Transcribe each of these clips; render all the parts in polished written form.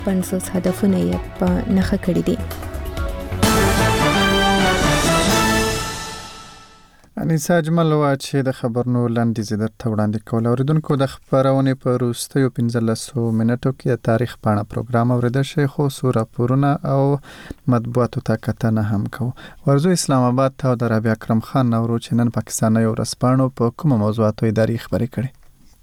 50 هدفونه یې په نښه کړي دي. انیسا اجمل وا چې د خبرونو لاندې زیات وړاندې کول اوریدونکو د خبرونه په وروستیو 15 منټو کې د تاریخ پاڼه پروګرام اوریدل شي خو سوره پورونه او مطبوعاتو ته کتنه هم کو. ورزو اسلام آباد ته د ربيع اکرم خان نورو چې نن پاکستان یو رسپانو په کومه موضوعاتو اداري خبرې کړي.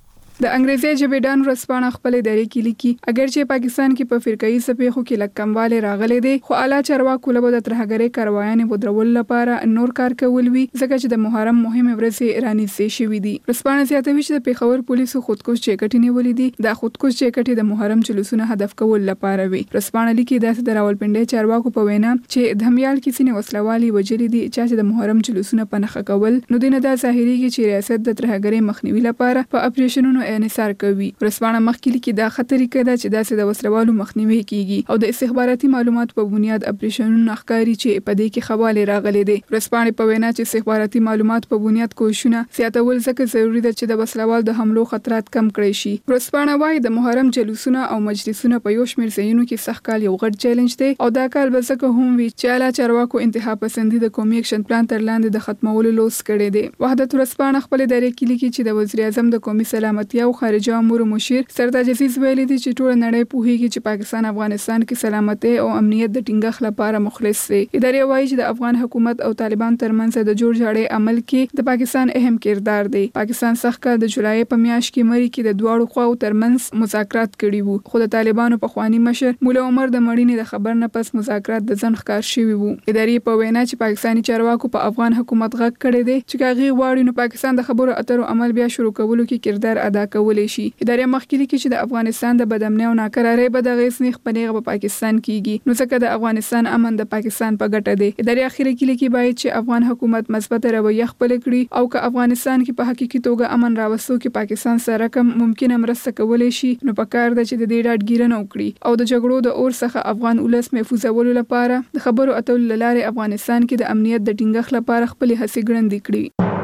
د انګریزي ژبې ډان ورسپانه خپل اداري کې لیکي اگر چې پاکستان کې په فرقایي صفحو کې لکمواله راغلي دي خو اعلی چارواکو له د ترهګرۍ کاروایانې بدرول لپاره نور کار کول وی ځکه چې د محرم مهمه ورځې رانیسي شوې دي. ورسپانه زیاتوي چې د پیښور پولیسو خودکش چیکټې نیولې دي. د خودکش چیکټې د محرم جلوسونو هدف کول لپاره وی. ورسپانه لیکي د راولپنډي چارواکو په وینا چې دهمیال کې سینې وسلوالي وجلې دي چې د محرم جلوسونو په نخښه کول نو دینه دا ظاهريږي چې ریاست د ترهګرۍ مخنیوي لپاره په اپریشنونو انحصار کوي. ورسپانه مخکې کې دا خطرې کده چې داسې د وسلوالو مخنیوي کیږي او د استخباراتي معلومات په بنیاد اپریشنونو ښکاری چې په دې کې خواله راغلي دي. ورسپانه په وینا چې استخباراتي معلومات په بنیاد کوښښونه زیاتول ځکه ضروری ده چې د وسلوال د حملو خطرات کم کړي شي. ورسپانه وايي د محرم جلوسونه او مجلسونه په یو شمېر ځایونو کې سخت کال یو غټ چیلنج دی او دا کال به ځکه هم وی چې اعلی چارواکو انتها پسندي د قومي اکشن پلان تر لاندې د ختمولو لوس کړي دي. وحدت ورسپانه خپل ادارې کې لیکي چې د وزیر اعظم د قومي سلامتۍ او خارجه امور مشیر سردار عزیز ویلي دي چې ټول نړۍ پوهیږي چې پاکستان افغانستان کې سلامتۍ او امنیت د ټینګښت لپاره مخلص دی. ادارې وایي چې د افغان حکومت او طالبان ترمنځ د جوړ جاړي عمل کې د پاکستان اهم کردار دی. پاکستان سخت کال د جولای په میاشت کې مری کې د دواړو خواو ترمنځ مذاکرات کړي وو خو د طالبانو په خواني مشر مولا عمر د مړینې د خبر نه پس مذاکرات د ځن ښکار شوي وو. ادارې په وینا چې پاکستاني چارواکو په افغان حکومت غږ کړی دی چې کاغي غواړي نو پاکستان د خبرو اترو عمل بیا شروع کولو کې کردار ادا کولی شي. ادارې مخکې لیکي چې د افغانستان د بدامنۍ او ناکرارۍ په دغه سنیخ پنیغه په پاکستان کېږي نو ځکه د افغانستان امن د پاکستان په ګټه دی. ادارې اخیری کې لیکي باید چې افغان حکومت مثبت رویه خپل کړي او که افغانستان کې په حقیقي توګه امن راوستو کې پاکستان سره کوم ممکنه مرسته کولای شي نو پکار ده چې د دې ډاډګیرنه وکړي او د جګړو د اور څخه افغان ولس محفوظولو لپاره د خبرو اترو لارې افغانستان کې د امنیت د ټینګښت لپاره خپل هڅې ګړندې کړي.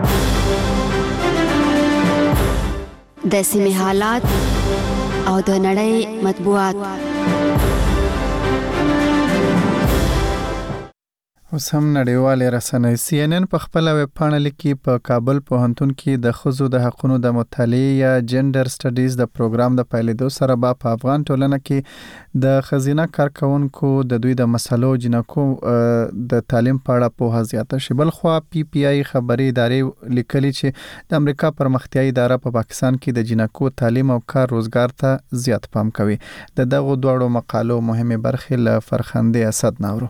د سیمې حالات او د نړۍ مطبوعات. اوس هم نړیوالې رسنۍ CNN په خپل ویب پاڼه لیکي په کابل پوهنتون کې د ښځو د حقوقو د مطالعې یا جندر سټډیز د پروګرام د پیلېدو سره په افغان ټولنه کې د ښځینه کارکونکو د دوی د مسلو جنکو د تعلیم په اړه پوهه زیاته شي. بل خو PPI خبري ادارې لیکلي چې د امریکا پرمختیايي اداره په پاکستان کې د جنکو تعلیم او کار روزګار ته زیات پام کوي. د دغه دوړو مقالو مهمه برخه ل فرخنده اسد نورو.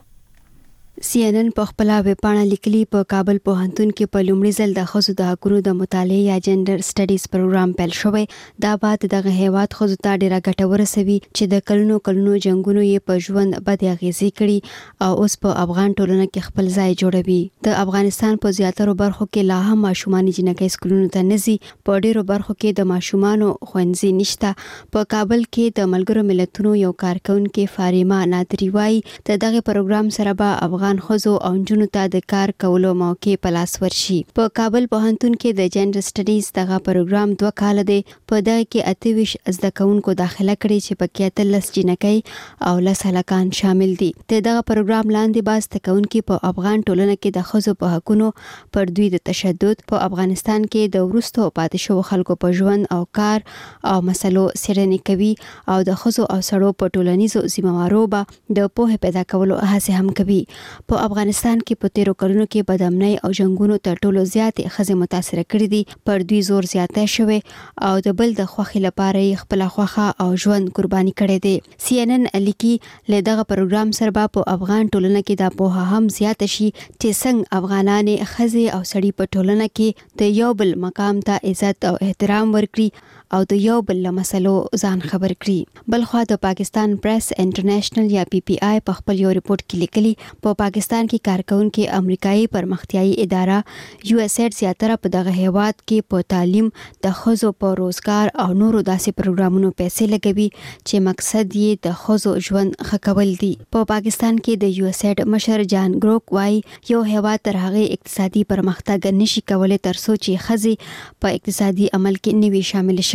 CNN په خپل ویب پاڼه لیکلي په کابل پوهنتون کې په لومړي ځل د ښځو د حقوقو د مطالعې یا جندر سټډیز پروګرام پیل شوی. دا بعد دغه هیواد ښځو ته ډیره ګټه ورسوي چې د کلونو جنگونو یې په ژوند بد اغیزې کړي او اوس په افغان ټولنه کې خپل ځای جوړوي. د افغانستان په زیاتره برخو کې لا هم ماشومان جنکۍ سکولونو ته نزي. په ډیرو برخو کې د ماشومانو ښوونځي نشته. په کابل کې د ملګرو ملتونو یو کارکونکو فاریما نادری وايي د دغه پروګرام سره به افغان ښځو او نجونو ته د کار کولو موقع په لاس ورشي. په کابل پوهنتون کې د جندر سټډیز دغه پروګرام 2 کال دی. په دغه کې 28 زده کوونکو داخله کړي چې پکې 13 جنکۍ او 10 هلکان شامل دي. د دغه پروګرام لاندې باز تکونکو په افغان ټولنه کې د ښځو په حقوقو پر دوی د تشدد په افغانستان کې د ورستو پاتې شو خلکو په ژوند او کار او مسلو څېړنې کوي او د ښځو او سړو په ټولنیزو ذمہوارو به د پوهه پیدا کولو هڅه هم کوي. په افغانستان کې په 13 کلونو کې بدامنۍ او جنگونو تر ټولو زیاتې ښځې متاثر کړي دي. پر دوی زور زیاته شوی او د بل د خوښۍ لپاره خپل خوښه او ژوند قرباني کړي دي. CNN لیکي له دغه پروګرام سره په افغان ټولنه کې د پوهه هم زیات شي چې څنګه افغانانې ښځې او سړي په ټولنه کې د یو بل مقام ته عزت او احترام ورکړي او د یو بل مسلو ځان خبر کړي. بل خو د پاکستان پریس انټرنیشنل یا PPI په خپل یو ریپورت کې لیکلي په پاکستان کې کارکونکو امریکایي پرمختیايي اداره USAID زیاتره په دغه هیواد کې په تعلیم د ښځو په روزګار او نورو داسې پروګرامونو پیسې لګوي چې مقصد یې د ښځو ژوند ښه کول دي. په پاکستان کې د USAID مشر جان ګروک وايي یو هیواد تر هغه اقتصادي پرمختګ نشي کولای تر څو چې ښځې په اقتصادي عمل کې نوي شامل شوي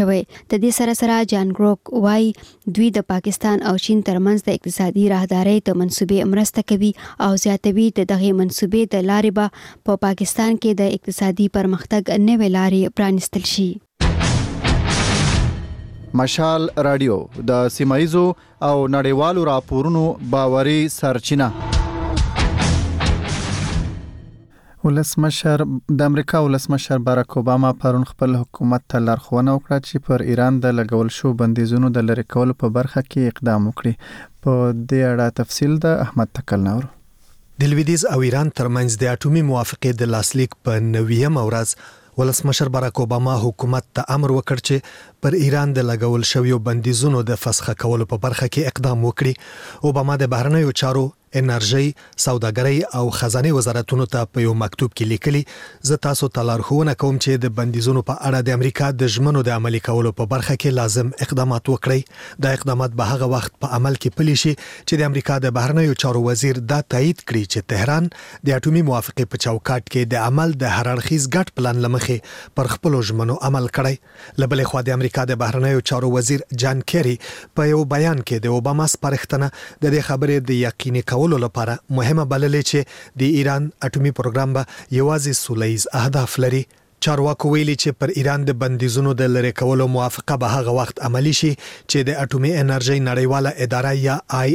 شوی. د دې سره جان ګروک وايي دوی د پاکستان او چین ترمنځ د اقتصادي راهدارۍ د منصوبې مرسته کوي او زیاتوي د دغه منصوبې د لارې به په پاکستان کې د اقتصادي پرمختګ نوې لارې پرانیستل شي. مشال رادیو د سیمایزو او نړیوالو راپورونو باوري سرچینه. ولسمشر د امریکا ولسمشر باراک اوباما پرون خپل حکومت ته لارښوونه وکړه چې پر ایران د لګول شو بندیزونو د لرې کولو په برخه کې اقدام وکړي. په دې اړه تفصیل د احمد تکلنور. د لویدیځ او ایران ترمنځ د اټومي موافقې د لاسلیک په 90م ورځ ولسمشر باراک اوباما حکومت ته امر وکړ چې پر ایران د لګول شویو بندیزونو د فسخ کولو په برخه کې اقدام وکړي. اوباما د بهرنیو چارو، انرژي، سوداګرۍ او خزانه وزارتونو ته په یو مکتوب کې لیکلي زه تاسو ته لارښوونه کوم چې د بندیزونو په اړه د امریکا د ژمنو د عملي کولو په برخه کې لازم اقدامات وکړي. دا اقدامات به هغه وخت په عمل کې پلي شي چې د امریکا د بهرنیو چارو وزیر دا تایید کړي چې تهران د اټومي موافقې په چوکاټ کې د عمل د هر اړخیز ګډ پلان لمخې پر خپل ژمنو عمل کړي. لبلې خوا د امریکا د بهرنیو چارو وزیر جان کیری په یو بیان کې د اوباما سپارښتنه د دې خبرې د یقیني کولو لپاره مهمه بللې چې د ایران اټومي پروګرام به یوازې سولهییز اهداف لري. چارواکو ویلي چې پر ایران د بندیزونو د لرې کولو موافقه به هغه وخت عملی شي چې د اټومي انرژي نړیواله اداره یا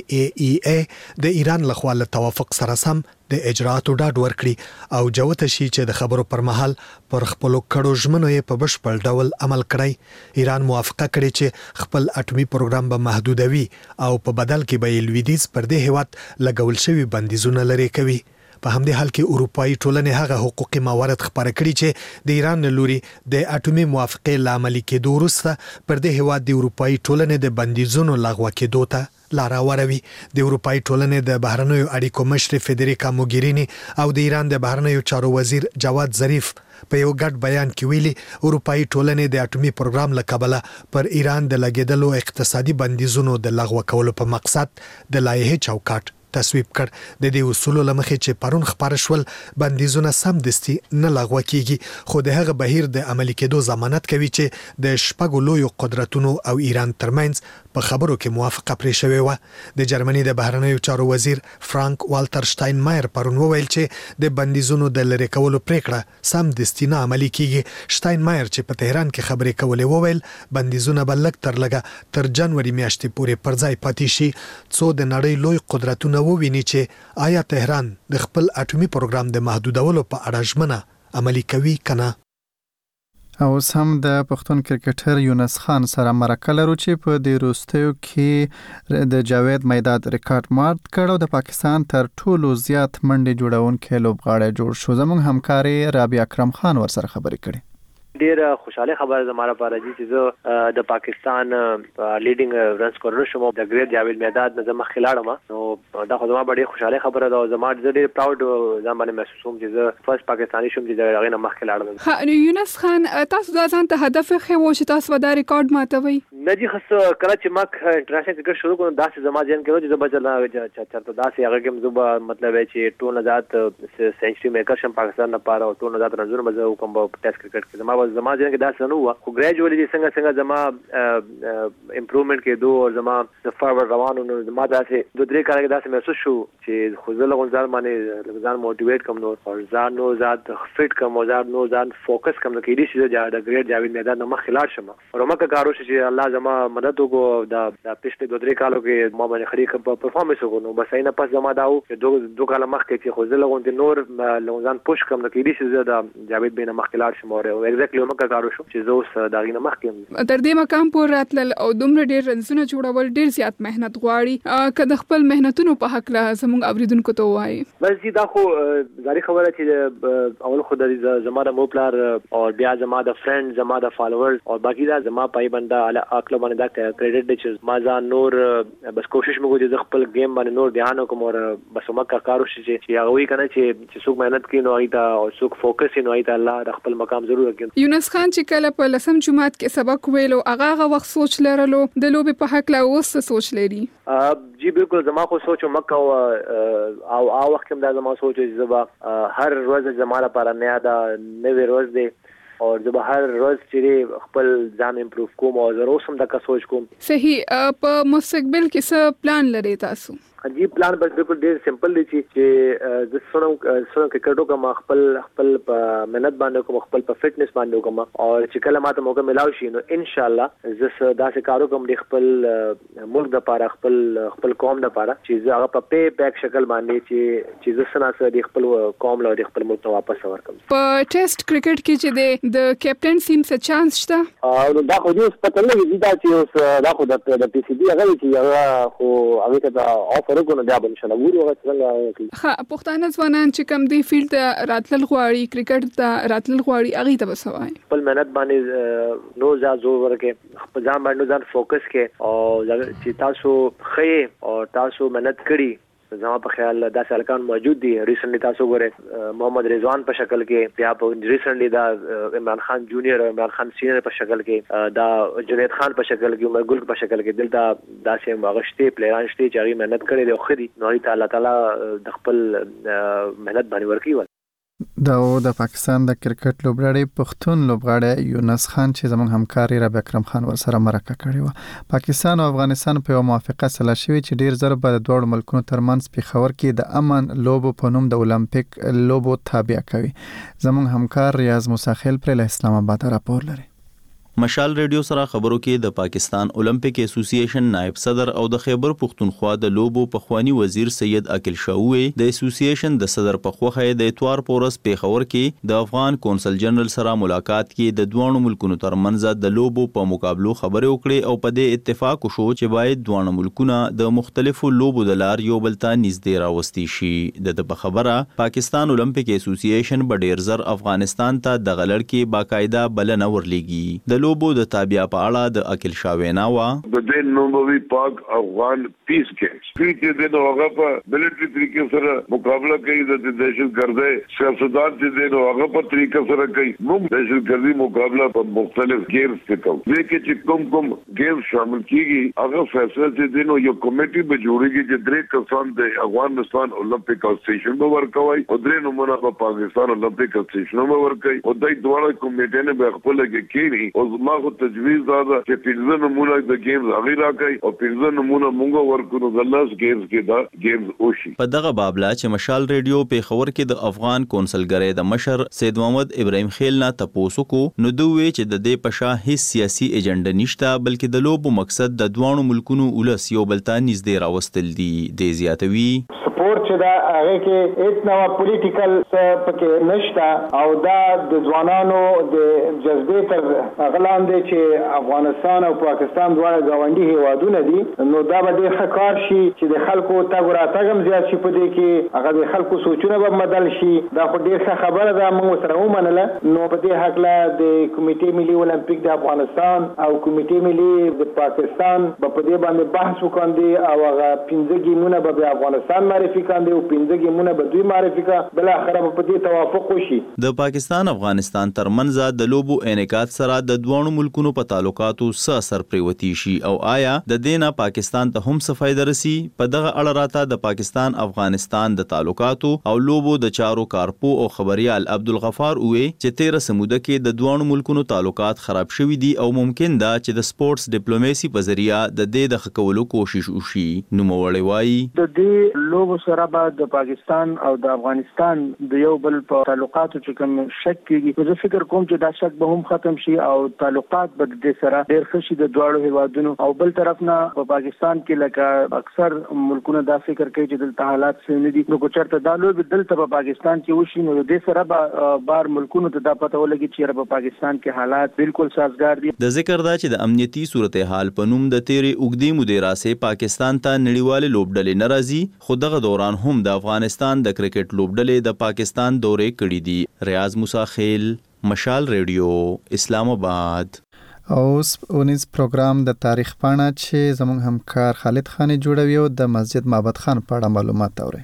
IAEA د ایران لخوا له توافق سره سم د اجراءاتو ډاډ ورکړي او جوته شي چې د خبرو پر مهال پر خپل کړو ژمنو یې په بشپړ ډول عمل کړي. ایران موافقه کړې چې خپل اټومي پروګرام به محدودوي او په بدل کې به لویدیځ پر دې هیواد لګول شوی بندیزونه لرې کوي. په همدې حال کې اروپאי ټولنې هغه حقوقي موارد خبره کړي چې د ایران لوري د اټومي موافقې لامل کېدو وروسته پر دې هیواد د اروپאי ټولنې د بندیزونو لغوه کېدو ته لار هواروي. د اروپאי ټولنې د بهرنیو اړیکو مشر فدریکا موګرینی او د ایران د بهرنیو چارو وزیر جواد ظریف په یو ګډ بیان کې ویلي اروپאי ټولنې د اټومي پروګرام له کبله پر ایران د لګیدلو اقتصادي بندیزونو د لغوه کولو په مقصد د لایحې چوکاټ تصویب کړ. د دې اصولو لمخې چې پرون خبر شول بندیزونه سمدستي نه لغوه کیږي خو د هغه بهیر د عملي کېدو ضمانت کوي چې د شپږو لویو قدرتونو او ایران ترمنځ په خبرو کې موافقه پرې شوې و. د جرمني د بهرنیو چارو وزیر فرانک والټر شټاینمایر پرون وویل چې د بندیزونو د لرې کولو پریکړه سمدستي نه عملي کیږي. شټاینمایر چې په تهران کې خبرې کولې وویل بندیزونه به لږ تر لږه تر جنوري میاشتې پورې پر ځای پاتې شي څو د نړۍ لوی قدرتونه وویني چې آیا تهران د خپل اټومي پروګرام د محدودولو په اړه ژمنه عملي کوي کنه. او هم د پښتون کرکټر یونس خان سره مرکه لرو چې په دې وروستیو کې د جاوید میداد ریکارډ مات کړ او د پاکستان تر ټولو زیات منډي جوړونکي لوبغاړی جوړ شو. زموږ همکاري رابعه اکرم خان ورسره خبرې کړې. ډیر خوشاله خبره زموږ لپاره دي چې زه د پاکستان لیډینګ رن سکورر شوم د ګریډ جاوید میداد نه زما خلاړم نو دا خو زما ډیر خوشاله خبره ده او زما ډیر پراود ځم باندې محسوس کوم چې زه فرست پاکستاني شوم چې دا غینه مخ خلاړم. ها یونس خان تاسو دا ځان ته هدف خو چې تاسو دا ریکارډ ماتوي نه دي خاص کله چې ماک انټرنیشنل کرکټ شروع کوم داسې زما ځین کې چې زه بچلا چرته داسې هغه کې زه مطلب چې ټول آزاد سنچري میکر شم پاکستان لپاره او ټول آزاد رنزونه به کوم په ټیسټ کرکټ کې زما ځین کې داسې نه و خو ګریجوالي څنګه زما امپروومنت کې دوه زما د فارورډ روانو نو زما داسې دوه درې کال کې داسې محسوس شو چې خو زه لږ ځان باندې ځان موټیویټ کوم نو ځان نو ذات فټ کوم ځان نو ځان فوکس کوم کې دې چې د ګریډ جاوید میدان نه مخ خلاړ شم او مکه کارو چې الله زما مدد وکړو دا پښته دوه درې کالو کې ما باندې خري پرفارمنس وکړو بس اینه پس زما داو چې دوه کال مخ کې چې خو زه لږ نور لږ ځان پوش کوم کې دې چې د جاوید بین مخ خلاړ شم او ایگزیکټلی مکه کارو شو چې زه اوس دا غینه مخ کې تر دې مقام پورې راتلل او دومره ډیر رنزونه جوړول ډیر زیات مهنت غواړي که د خپل مهنتونو په حق له زموږ اوریدونکو ته وایي. بس دا خو ځاری خبره چې اول خو د زما د موپلار او بیا زما د فرند زما د فالوورز او باقی دا زما پای بنده عقل باندې دا کریډټ دی چې ما ځان نور بس کوشش مګو چې خپل گیم باندې نور دھیان وکم او بس مکه کارو شي چې هغه وی کنه چې څوک مهنت کوي نو ایدا او څوک فوکس نو ایدا الله د خپل مقام ضرور کوي. یونس خان چې کله په لسم جمعات کې سبق ویلو هغه وخت سوچ لرلو د لوبي په حق لا اوس سوچ لري؟ جی بالکل زما خو سوچ مکه او وخت هم دا زما سوچ چې زما هر ورځ زما لپاره نه دا نوې ورځ دی او زه به هر ورځ چې خپل ځان امپروف کوم او زه اوس هم دا سوچ کوم. صحیح. په مستقبل کې څه پلان لري تاسو؟ جی پلان بس بالکل ډیر سمپل دی چې د سونو کرکټو کوم خپل په مهنت باندې کوم خپل په فټنس باندې کوم او چې کله ماته موقع ملاوي شي نو ان شاء الله زه داسې کارو کوم د خپل ملک د لپاره خپل قوم د لپاره چې هغه په پی بیک شکل باندې چې زه سره د خپل قوم له خپل ملک ته واپس ورکم. په ټیسټ کرکټ کې چې د کیپټن سیم څه چانس شته؟ او دا خو دې پته نه وی دا چې اوس دا خو د پی سی بي هغه چې هغه خو هغه ته ورکونه بیا به انشاء الله ګورو څنګه کوي. ها پښتانه ځوانان چې کم دی فیلډ ته راتلل غواړي کرکټ ته راتلل غواړي هغه ته وسوای خپل مهنت باندې نو زور ورکه خپل ځان باندې ځان فوکس کې او چې تاسو خې او تاسو مهنت کړی زما په خیال دا سالکان موجود دي. ریسنټلی تاسو ګوره محمد رضوان په شکل کې بیا په ریسنټلی دا عمران خان جونیئر او عمران خان سینیئر په شکل کې دا جنید خان په شکل کې عمر ګل په شکل کې دلته داسې مغشته پلیران شته چې هغه مهنت کړي دي او خري نو تعالی د خپل مهنت باندې ورکی دا د پاکستان د کرکټ لوبغاړي پښتون لوبغاړي یونس خان چې زموږ همکاري ربیع اکرم خان ورسره مرکه کړې و. پاکستان او افغانستان په موافقه سره شوی چې ډیر زر به د دوه ملکونو ترمنځ پیښور کې د امن لوبو په نوم د اولمپیک لوبو تابع کوي. زموږ همکار ریاض موسی خیل پر اسلام آباد راپور لري. مشال ریډیو سره خبرو کې د پاکستان اولمپیک اسوسییشن نائب صدر او د خیبر پختونخوا د لوبو پخوانی وزیر سید عاقل شاوی د اسوسییشن د صدر په خوخه د اتوار پورس پیښور کې د افغان کونسل جنرال سره ملاقات کې د دوه ملکونو ترمنځ د لوبو په مقابلو خبرې وکړې او په دې اتفاق وشو چې باید دوه ملکونه د مختلفو لوبو د لار یو بل ته نږدې راوستي شي. د خبره پاکستان اولمپیک اسوسییشن به ډیر زر افغانستان ته د غلړ کې باقاعده بلنه ورلېږي. د لوبو د تابع په اړه د عاقل شاوینا وا د دې نوموي پاک افغان پیس کې چې د هغه په ملټری طریقې سره مقابله کوي د دهشتګردۍ سیاستدان چې د هغه په طریقې سره کوي موږ دهشتګردي مقابله په مختلف گیمز کې کوو. لیکن چې کوم گیم شامل کیږي هغه فیصله چې د یو کمیټي به جوړیږي چې درې کسان د افغانستان اولمپیک اسوسییشن به ورکوي او درې نمونه په پاکستان اولمپیک اسوسییشن به ورکوي او دای دوه کمیټې نه به خپل کې کېني او ما تجویز دا چې پنځه نمونه د گیمز هغه راکړي او پنځه نمونه مونږ ورکو د لاس گیمز کې دا گیمز وشي. په دغه بابلا چې مشال ریډیو په خبر کې د افغان کونسلګری د مشر سید محمد ابراهیم خیل نه تاسو کو نو دوی چې د دې پشا هیڅ سیاسي ایجنډا نشته بلکې د لوبو مقصد د دوه ملکونو ولس یو بل ته نږدې راوستل دي. د زیاتوي سپورت چې دا هغه کې هیڅ نوع پولیټیکل څه پکې نشته او دا د ځوانانو د جذبې تر غلاندې چې افغانستان او پاکستان دواړه ګاونډي هیوادونه دي نو دا به ډېر ښه کار شي چې د خلکو تګ راتګ هم زیات شي په دې کې هغه د خلکو سوچونه به بدل شي. دا خو ډېر ښه خبره ده موږ سره ومنله. نو په دې هکله د کمیټې ملي اولمپیک د افغانستان او کمیټې ملي د پاکستان په دې باندې بحث وکړي او هغه 15 گیمونه به افغانستان معرفي کړي او 15 گیمونه به دوی معرفي کړي بل اخره په دې توافق وشي. د پاکستان افغانستان ترمنځ د لوبو انعکاس سره د دوه ملکونو په تعلقاتو څه اثر پریوتی شي او آیا د دینه پاکستان ته هم څه فائدہ رسی؟ په دغه اړه راته د پاکستان افغانستان د تعلقاتو او لوبو د چارو کارپو او خبريال عبدالغفار وې چې 13 سموده کې د دوه ملکونو تعلقات خراب شوي دي او ممکن ده چې د سپورتس ډیپلوماسي په ذریعہ د دې د خکولو کوشش وشي. نو موړی وایي د دې لوبو سره به د پاکستان او د افغانستان د یو بل په تعلقاتو چې کوم شک کیږي زه فکر کوم چې دا شک به هم ختم شي او تعلقات به د سره ډېر ښه شي د دواړو هیوادونو او بل طرف نه په پاکستان کې لکه اکثر ملکونه دا فکر کوي چې دلته حالات سم دي نو چېرته دا لوبې دلته په پاکستان کې وشي نو د سره به بار ملکونو ته دا پته ولګي چې په پاکستان کې حالات بالکل سازگار دي. د ذکر دا چې د امنیتي صورتحال په نوم د تیرې اوږدې مودې راسه پاکستان ته نړیوال لوبډلې ناراضي خو دغه دوران هم د افغانستان د کرکټ لوبډلې د پاکستان دورې کړې دي. ریاض موسی خیل مشال ریډیو اسلام آباد. اوس اونیز پروګرام د تاریخ پاڼه چې زموږ همکار خالد خانی جوړوي او د مسجد معبد خان په اړه معلومات اوري.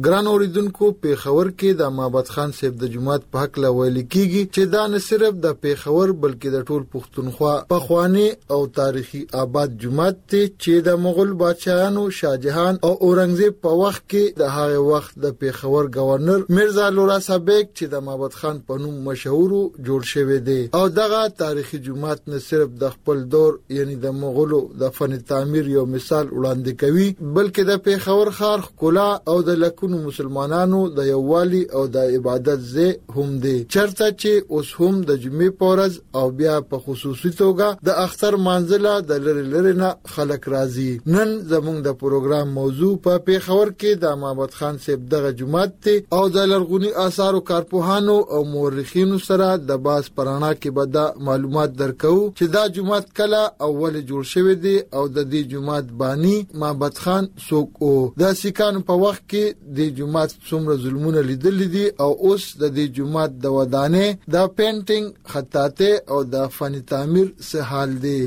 ګران اوریدونکو پیښور کې د محمد خان صاحب د جماعت په حق لا ویل کیږي چې دا نه صرف د پیښور بلکې د ټول پښتونخوا په خواني او تاریخي آباد جماعت ته چې د مغول بادشاہانو شاهجهان او اورنګزیب په وخت کې د هغه وخت د پیښور گورنر میرزا لورا صابیک چې د محمد خان په نوم مشهور جوړ شوی دی او دغه تاریخي جماعت نه صرف د خپل دور یعنی د مغولو د فن تعمیر یو مثال وړاندې کوي بلکې د پیښور ښار ښکلا او د لکونو مسلمانانو د یووالي او د عبادت ځای هم دی چرته چې اوس هم د جمعې په ورځ او بیا په خصوصي توګه د اختر مانځله د لری نه خلک راځي نن زموږ د پروګرام موضوع په پیښور کې د محمد خان صاحب دغه جماعت ته او د لرغونی آثارو کارپوهانو او مورخینو سره د باز پرانا کې به دا معلومات درکو چې دا جماعت کله اول جوړ شوی دی او د دې جماعت بانی محمد خان څوک او د سیکانو په وخت کې د جماعت څومره ظلمونه لیدل دي او اوس د دې جماعت د ودانې د پینټینګ خطاطه او د فن تعمیر څه حال دی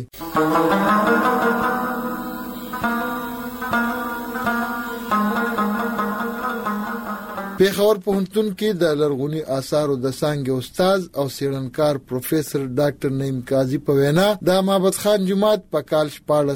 پیښور پوهنتون کې د لرغونی آثارو د څانګې استاد او څېړنکار پروفیسور ډاکټر نعیم قاضي په وینا د محمد خان جماعت په کال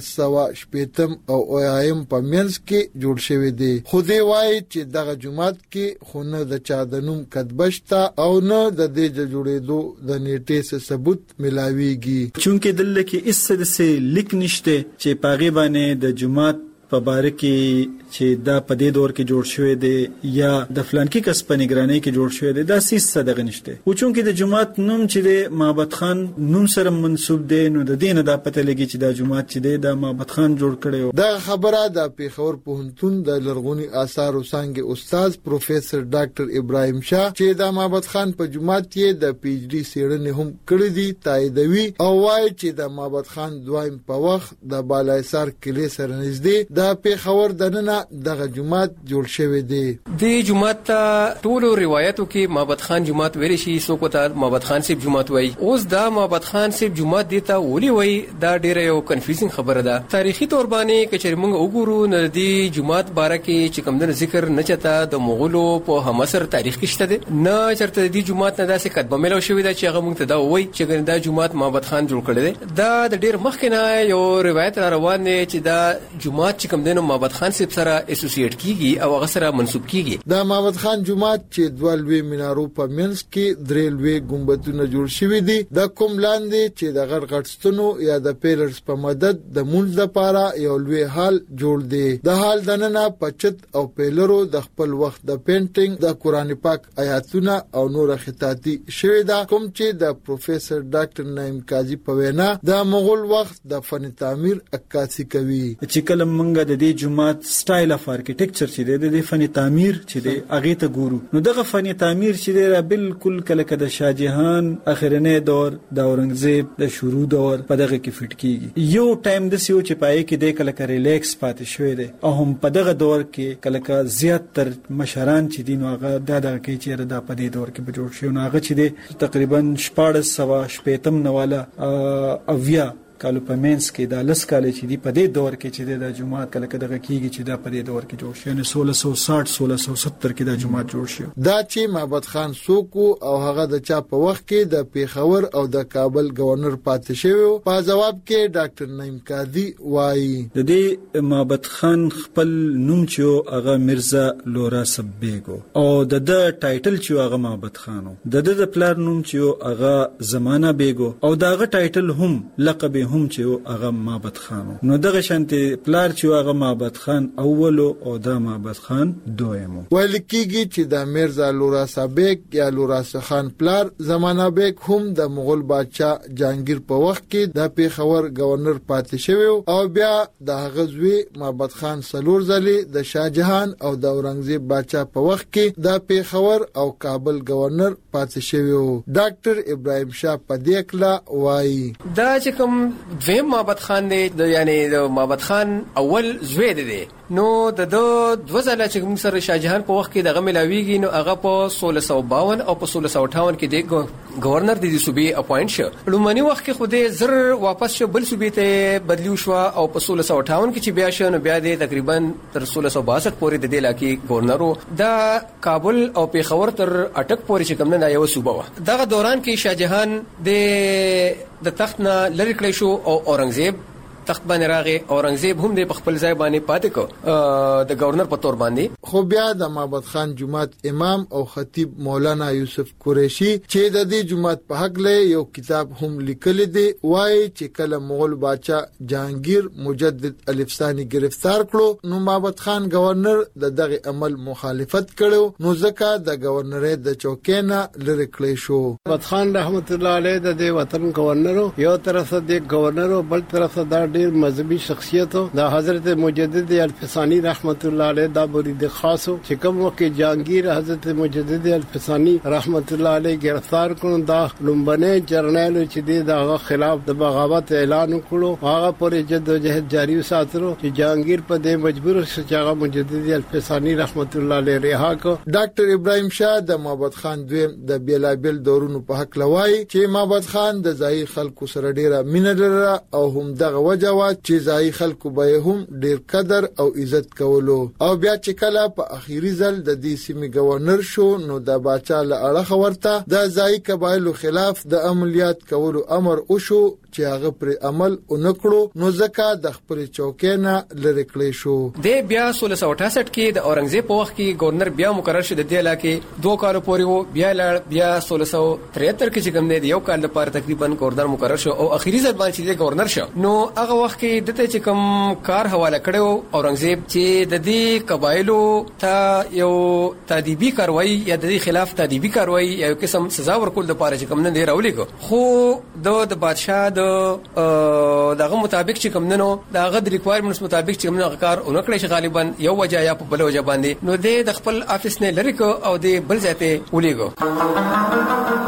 1480 او 80 په منځ کې جوړ شوی دی خو دی وایي چې دغه جماعت کې خو نه د چا د نوم کتبشته او نه د دې جوړېدو د نیټې څخه ثبوت ملاويږي چونکه دلته کې اس سره لیک نشته چې پاغي باندې د جماعت په باره کې چې دا په دې دور کې جوړ شوی دی یا د فلانکی کس په نگرانی کې جوړ شوی دی دا سیس صدقه نشته او چونکه د جماعت نوم چې د محمد خان نوم سره منسوب دی نو د دین د پته لګي چې د جماعت چې دی د محمد خان جوړ کړي دا خبره د پیښور پوهنتون د لرغونی آثارو څنګه استاد پروفیسور ډاکټر ابراهیم شاه چې د محمد خان په جماعت کې د پی ایچ ډي څېړنې هم کړې دي تاییدوي او وايي چې د محمد خان دویم په وخت د بالایسار کلی سره نږدې د پیښور دننه دغه جماعت جوړ شوی دی د جماعت ټول روایتو کې محمد خان جماعت ویل شي سو کوته محمد خان صاحب جماعت وای اوس دا محمد خان صاحب جماعت دیتا ولي وای دا ډیره یو کنفیوزینګ خبره ده تاریخي تور باندې کچې موږ وګورو نه دی جماعت باره کې چې کوم د ذکر نه چتا د مغولو په همسر تاریخ کې شته دي نه چرته دی جماعت نه داسې کتبه ملو شوی دا چې هغه موږ ته دا وای چې دا جماعت محمد خان جوړ کړی دی دا د ډیر مخکې نه یو روایت روان دی چې دا جماعت چې کوم د محمد خان صاحب سره اسوسییټ کیږي او هغه سره منسوب کیږي د محمد خان جماعت چې دوالوي مینارو په منځ کې درېلوي ګمبدونه جوړ شوي دي د کوم لاندې چې د غړغړستونو یا د پیلرز په مدد د مونږ لپاره یو لوی هال جوړ دی د هال دننه پچت او پیلرو د خپل وخت د پینټینګ د قران پاک آیاتونه او نور خطاطي شوی دا کوم چې د پروفیسور ډاکټر نعیم قاضي په وینا د مغول وخت د فن تعمیر عکاسي کوي چې کله موږ د دې جماعت سټایل اف ارکیټیکچر چې د فن تعمیر چې د اغه ته ګورو نو دغه فن تعمیر چې د بالکل کله د شاهجهان اخرنه دور د اورنګزیب د شروع دور په دغه کې فټ کیږي یو ټایم د سیو چې پای کې د کله ریلیکس پاتې شوی دی او هم په دغه دور کې کله زیات تر مشران چې دین هغه دغه کې چې د په دې دور کې به جوړ شي نو هغه چې د تقریبا 1480 نواله اویا کالو په مینس کې د لس کال چې دی په دې دور کې چې د جماعت کله دغه کیږي چې دا په دې دور کې جوړ شي یعنی 1660 1670 کې د جماعت جوړ شي دا چې محمد خان سوکو او هغه د چا په وخت کې د پیښور او د کابل گورنر پاتې شوی په جواب کې ډاکټر نعیم قاضي وایي د دې محمد خان خپل نوم چې هغه میرزا لورا صابیک او د ټایټل چې هغه محمد خانو د پلار نوم چې هغه زمانہ بیگو او داغه ټایټل هم لقب هم چې هغه محمد خان نو دغه شانتي پلار چې هغه محمد خان اولو او د محمد خان دویمو ویل کیږي چې د میرزا لورا صابیک یا لورا خان پلار زمانہ بیگ هم د مغول بادشاہ جهانگیر په وخت کې د پیښور گورنر پاتې شوی او بیا د غزوی محمد خان سلور ځلی د شاهجهان او د اورنګزیب بادشاہ په وخت کې د پیښور او کابل گورنر پاتې شوی ډاکټر ابراهیم شاه پدیکلا وایي دا چې کوم دویم محمد خان دی یعنی د محمد خان اول زوی دی نو د 2 ځله چې موږ سره شاهجهان په وخت کې دغه ملاویږي نو هغه په 1652 او په 1658 کې د گورنر د دې صوبې اپاینټ شو. لومړنی وخت کې خو دې زر واپس شو بل صوبې ته بدلیو شو او په 1658 کې چې بیا شو نو بیا د تقریبا تر 1662 پورې د دې علاقې گورنر و. د کابل او پیښور تر اټک پورې چې کوم نه یو صوبه و. دغه دوران کې شاهجهان د تخت نه لری کړی شو او اورنګزیب تخت باندې راغی. اورنګزیب هم د خپل ځای باندې پاتې کو د گورنر په تور باندې. خو بیا د معبد خان جومات امام او خطیب مولانا یوسف قریشی چې د دې جومات په حق له یو کتاب هم لیکل دی وایي چې کله مغول بادشاہ جهانگیر مجدد الف ثانی گرفتار کړو نو معبد خان گورنر دغه عمل مخالفت کړو نو ځکه د گورنرۍ د چوکینا لری کړی شو. معبد خان رحمت الله علیه د وطن گورنر یو طرف د گورنر بل طرف د ډیر مذهبي شخصیت د حضرت مجدد الفسانی رحمت الله علیه دا مرید خاص چې کوم وخت جهانگیر حضرت مجدد الفسانی رحمت الله علیه گرفتار کړو دا لومبنه جرنیل چې دغه خلاف د بغاوت اعلان کړو هغه پر جدوجہد جاری وساتلو چې جهانگیر په دې مجبور شو چې هغه مجدد الفسانی رحمت الله علیه رها کو. ډاکټر ابراهیم شاه د معبد خان دویم د بیلابل دورونو په حق لوي چې معبد خان د ځای خلکو سره ډیره مینه لرله او هم دغه جواب چې ځای خلکو به هم ډیر قدر او عزت کولو او بیا چې کله په اخیری ځل د دې سیمې گورنر شو نو د باچا له اړه ورته د ځای قبایلو خلاف د عملیات کولو امر وشو چې هغه پر عمل ونکړو نو ځکه د خپل چوکینا لری کړی شو. د بیا 1668 کې د اورنګزیب په وخت کې گورنر بیا مقرر شو د دې علاقې 2 کال پورې وو بیا 1673 کې چې کوم دی یو کال لپاره تقریبا گورنر مقرر شو او اخیری ځل باندې گورنر شو. نو هغه وخت کې دته چې کوم کار حواله کړو اورنګزیب چې د دې قبایلو ته یو تادیبي کاروایی یا د دې خلاف تادیبي کاروایی یا یو قسم سزا ورکول د پاره چې کوم نه دی راولېګو خو د بادشاہ دغه مطابق چې کوم نو دغه د ریکوایرمنټس مطابق چې کوم کار اونکړي چې غالبا یو وجه یا په بل وجه باندې نو د خپل افیس نه لری کو او د بل ځای ته ولېګو.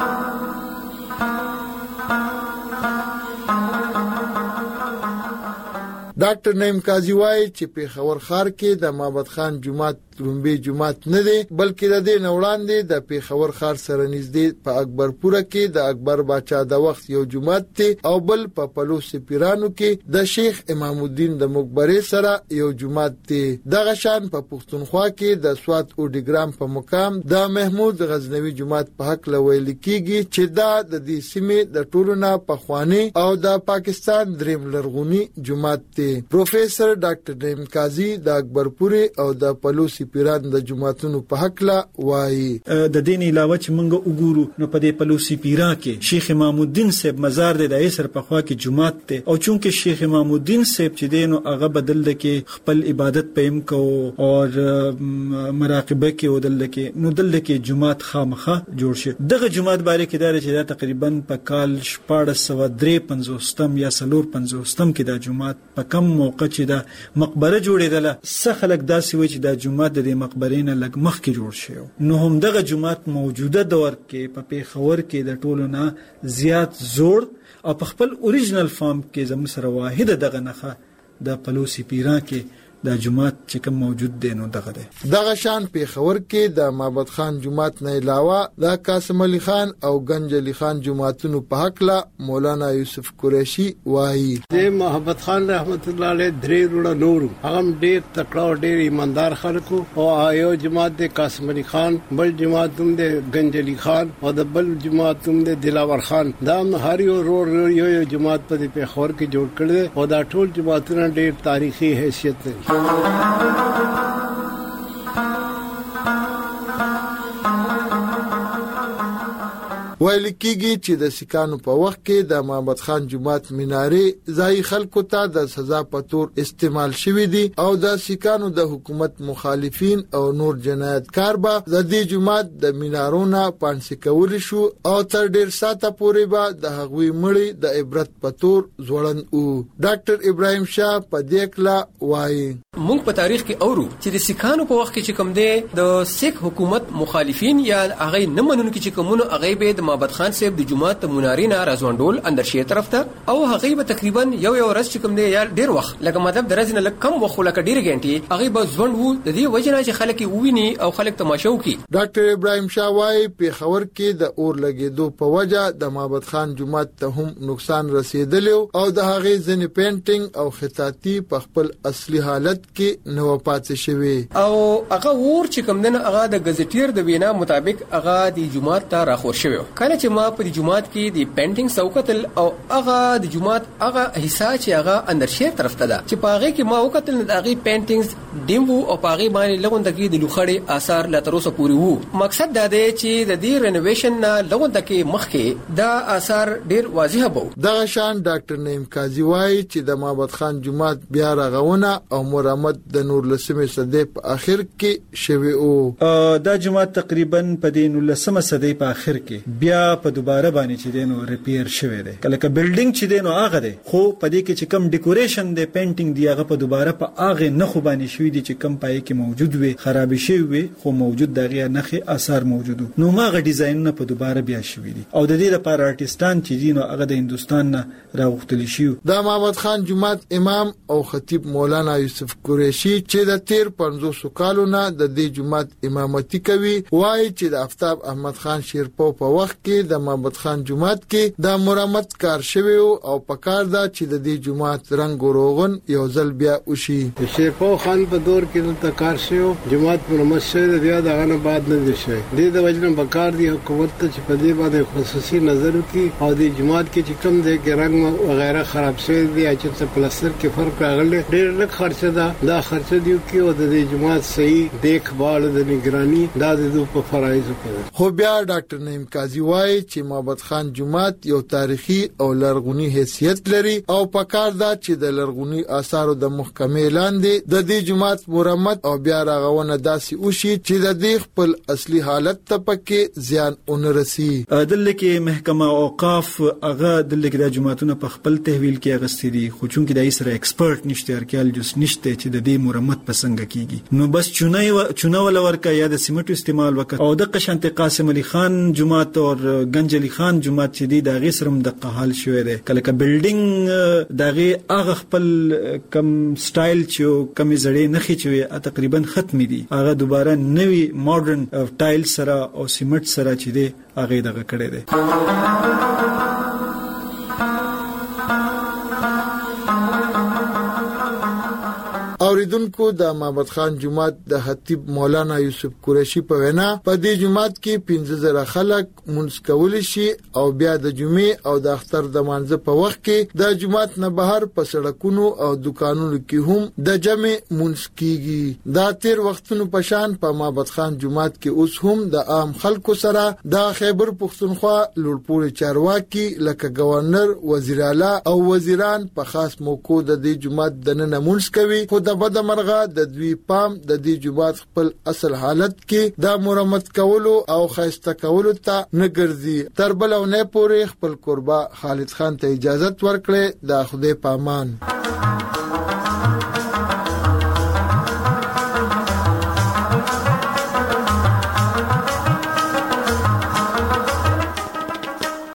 ډاکټر نعیم قاضي وایي چې پیښور ښار کې د معبد خان جومات لومبي جومات نه دی بلکې د دې وړاندې د پیښور ښار سره نږدې په اکبرپوره کې د اکبر باچا د وخت یو جومات دی او بل په پلوس پیرانو کې د شیخ امام الدین د مقبره سره یو جومات دی. دغه شان په پښتونخوا کې د سوات اوډیګرام په مقام د محمود غزنوي جومات په حق لویل کیږي چې دا د دې سیمې د ټولو نه پخوانی او د پاکستان دریم لرغونی جومات دی. پروفیسر ډاکټر نعیم قاضي د اکبرپوري او د پلوسی پیران د جماعتونو په حق لا وایي د دین علاوه چې موږ وګورو نو په دې پلوسی پیرا کې شیخ امام الدین صاحب مزار د ایسر په خوا کې جماعت ته او چونکه شیخ امام الدین صاحب چې دینو هغه بدل کې خپل عبادت پېم کو او مراقبه کې ودل کې نو دل کې جماعت خامخه جوړ شي. دغه جماعت باندې کې دا چې دا تقریبا په کال 1453 یا 450 کې دا جماعت په کم موقع چې دا مقبره جوړېدله څه خلک داسې وي چې دا جماعت د مقبرې نه لږ مخکې جوړ شو نو هم دغه جماعت موجوده دور کې په پیښور کې د ټولو نه زیات زوړ او په خپل اوریجنل فارم کې زموږ سره واحد دغه نخه د پلوسی پیران کې د جماعت چې کوم موجود دی نو دغه دی. دغه شان پیښور کې د معبد خان جماعت نه علاوه د قاسم علي خان او گنج علي خان جماعتونو په حق لا مولانا یوسف قریشی وایي د محمد خان رحمت الله علیه درې وروڼه نور هغه ډېر تکړه او ډېر ایماندار خلکو او یو جماعت د قاسم علي خان بل جماعت هم د گنج علي خان او د بل جماعت هم د دلاور خان دا هر یو یو جماعت په پیښور کې جوړ کړل او دا ټول جماعتونه ډېر تاریخي حیثیت لري. ویل کېږي چې د سکانو په وخت کې د معبد خان جومات منارې ځای خلکو ته د سزا په تور استعمال شوې دي او د سکانو د حکومت مخالفین او نور جنایتکار به د دې جومات د منارونو پانسي کول شو او تر ډیر ساته پورې به د هغوی مړي د عبرت په تور ځوړند او ډاکټر ابراهیم شاه په دې کلا وایي موږ په تاریخ کې اورو چې د سکانو په وخت کې چې کوم دی د سیک حکومت مخالفین یا هغه نه منونکي چې کومونو هغه به د محمد خان صاحب د جمعات منارینا رازوندول اندر شي طرف ته او هغه به تقریبا یو ورځ کوم دی یا ډیر وخت لکه مطلب درځنه لکه کم وخت لکه ډیر غنټي هغه به ځوند وو د دې وجنه چې خلک وویني او خلک تماشا وکي. ډاکټر ابراهيم شاه وايي په خبر کې د اور لګیدو په وجه د محمد خان جمعات ته هم نقصان رسیدلی او د هغه ځنې پینټینګ او خطاطي په خپل اصلي حالت کې نو پاتې شوی او هغه ور چې کوم دنه هغه د غزټیر د وینا مطابق هغه د جمعات ته راخور شوی کله چې ما په جمعات کې د پینټینګ سوکتل او هغه د جمعات هغه حصہ چې هغه اندر شهر طرف ته ده چې پاغه کې ما وکتل د هغه پینټینګز ډیمو او پاغه باندې لغوندګي د لوخړې آثار لا تر اوسه پوری وو. مقصد دا دی چې د دې رینوویشن نه لغوندګي مخکې دا آثار ډیر واضح بو. دغه شان ډاکټر نعیم قاضي وايي چې د محمد خان جمعات بیا رغونه او مرمت د نور لسمه صدې په اخر کې شوی او دا جمعات تقریبا په دې نور لسمه صدې په اخر کې بیا په دوباره باندې چې دینو ریپیر شوی دی کله ک بلډینګ چې دینو هغه دی خو په دې کې چې کم ډیکوریشن دی پینټینګ دی هغه په دوباره په هغه نه خو باندې شوی دی چې کم پای کې موجود وي خراب شوی وي خو موجود دغه نخي اثر موجود نو ماغه ډیزاین نه په دوباره بیا شوی دی او د دې لپاره آرټستان چې دینو هغه د هندستان نه راغختلی شي. د محمد خان جمعات امام او خطیب مولانا یوسف قریشی چې د 1350 کالو نه د دې جمعات امامتي کوي وایي چې د آفتاب احمد خان شیرپو په وخت کې د محمد خان جمعات کې د مرمت کار شوی او پکار دا چې د دې جمعات رنگ او روغن یو ځل بیا وشي. شیرپو خان په دور کې د کار شو جمعات مرمت شوی بیا دغه نه بعد نه دي شوی د وجنه بکار دی حکومت ته چې په دې باندې خصوصي نظر وکړي او د جمعات کې چې کم دی کې رنگ وغیرہ خراب شوی دی چې څه پلستر کې فرق راغلی ډېر لږ خرچه ده دا خرچه دی کې او د دې جمعات صحیح دیکھبھال د نگرانی دا د په فرایض کې. خو بیا ډاکټر نعیم قاضي وايي چې محمد خان جمعات یو تاریخي او لرغونی حیثیت لري او پکار دا چې د لرغونی آثارو د محکمې لاندې د دې جمعات مرمت او بیا رغونه داسې وشي چې د دې خپل اصلي حالت ته پکې زیان اونرسي. دلته کې محکمه اوقاف هغه دلته کې د جمعاتونو په خپل تحویل کې اغستې دي خو چونکې د ایسره ایکسپرت نشته ارکیالوجست نشته چې د دې مرمت پسنګ کیږي نو بس چونه ولا ورکا یا د سیمټو استعمال وکړ او د قشنت قاسم علي خان جمعات او گنج علي خان جمعات چې دی د غیسرم د قحال شوی دی کله ک بلډینګ دغه هغه خپل کم سټایل چې کم زړې نخي چې تقریبا ختم دي هغه دوباره نوی ماډرن ټایل سره او سیمټ سره چې دی هغه دغه کړی دی. اوریدونکو د محمد خان جمعات د خطیب مولانا یوسف قریشی په وینا په دې جمعات کې 15000 خلک منځ کول شي او بیا د جمعې او د اختر د مانځه په وخت کې د جمعات نه بهر په سړکونو او دکانونو کې هم د جمع منځ کیږي. دا تیر وختونو په شان په محمد خان جمعات کې اوس هم د عام خلکو سره د خیبر پښتونخوا لوړپوړي چارواکي لکه گورنر وزیر اعلی او وزیران په خاص موقع د دې جمعات د نن منځ کوي خو د بد مرغه د دوی پام د دې جمعات خپل اصل حالت کې د مرمت کولو او خاصه کولو ته نه ګرځي. تر بل او نه پورې خپل قربا خالد خان ته اجازه ورکړي د خدای پامان.